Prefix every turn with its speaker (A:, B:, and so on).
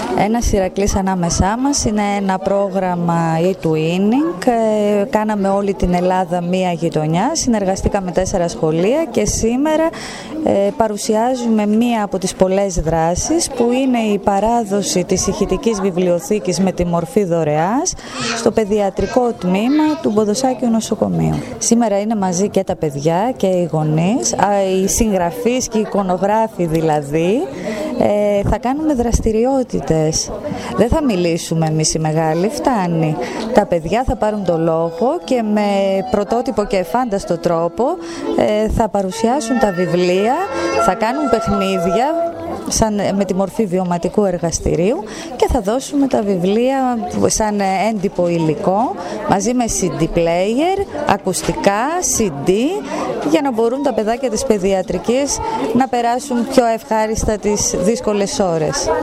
A: Ένας Ηρακλής ανάμεσά μας είναι ένα πρόγραμμα e-twinning. Κάναμε όλη την Ελλάδα μία γειτονιά, συνεργαστήκαμε 4 σχολεία και σήμερα παρουσιάζουμε μία από τις πολλές δράσεις που είναι η παράδοση της ηχητικής βιβλιοθήκης με τη μορφή δωρεάς στο παιδιατρικό τμήμα του Μποδοσάκιου Νοσοκομείου. Σήμερα είναι μαζί και τα παιδιά και οι γονείς, οι συγγραφείς και οι εικονογράφοι δηλαδή. Θα κάνουμε δραστηριότητες. Δεν θα μιλήσουμε εμείς οι μεγάλοι, φτάνει. Τα παιδιά θα πάρουν το λόγο και με πρωτότυπο και εφάνταστο τρόπο θα παρουσιάσουν τα βιβλία, θα κάνουν παιχνίδια με τη μορφή βιωματικού εργαστηρίου και θα δώσουμε τα βιβλία σαν έντυπο υλικό μαζί με CD player, ακουστικά, CD για να μπορούν τα παιδάκια της παιδιατρικής να περάσουν πιο ευχάριστα τις δύσκολες ώρες.